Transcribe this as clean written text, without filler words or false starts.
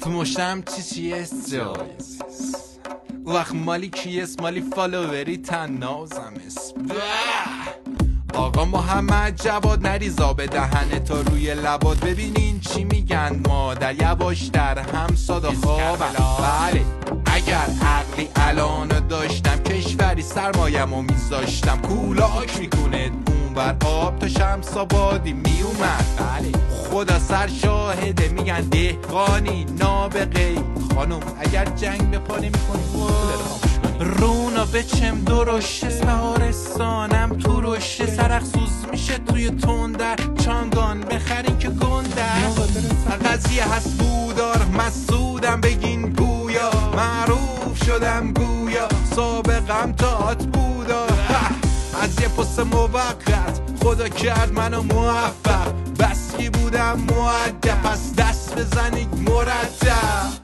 تو مشتم چی وقت مالی کیست مالی فالووری تنازم است. آقا محمد جواد نریزا به دهن تا روی لبات ببینین چی میگن مادر یواش در هم سادا خوابم. بله اگر عقلی الان داشتم کشوری سرمایه‌مو میذاشتم کولاک میکنه اون بر آب تا شمس آبادی میومد. بله خدا سر شاهده میگن دهقانی نابغه خانم اگر جنگ به پا نمی‌کنی رونا بچم درشه بهارستانم تو رشه سرخ سوز میشه توی تندر چانگان بخرین که گندر قضیه هست بودار مسعودم بگین گویا معروف شدم گویا سابقم تات بودار از یه پست موقت خدا کرد منو موفق بس که بودم مؤدب پس دست بزنید مرتب